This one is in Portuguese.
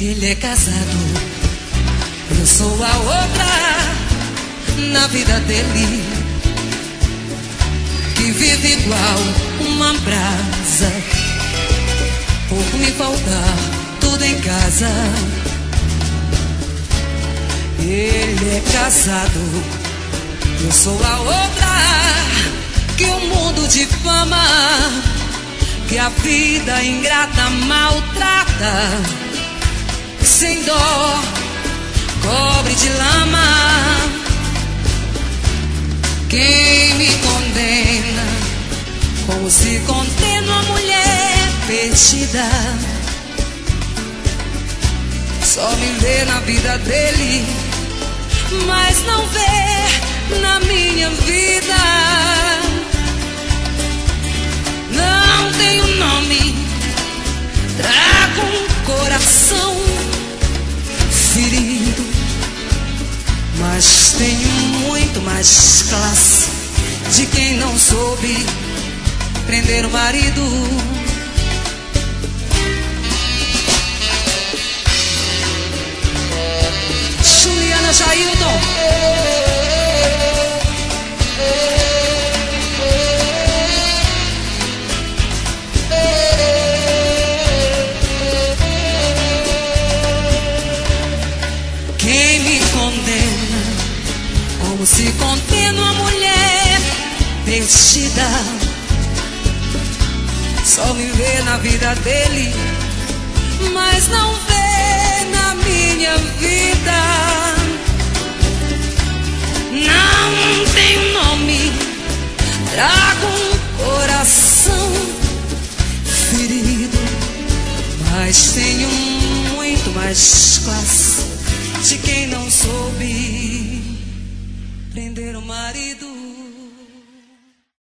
Ele é casado, eu sou a outra na vida dele, que vive igual uma brasa, por me faltar tudo em casa. Ele é casado, eu sou a outra que o mundo difama, que a vida ingrata maltrata, sem dó, cobre de lama. Quem me condena, como se condena uma mulher perdida, só me vê na vida dele, mas não vê na minha vida. Não tenho nome, trago um coração ferido, mas tenho muito mais classe de quem não soube prender o marido. Juliana Jailton. Quem me condena, como se condena uma mulher perdida, só me vê na vida dele, mas não vê na minha vida. Não tenho nome, trago um coração ferido, mas tenho muito mais classe de quem não soube prender o marido.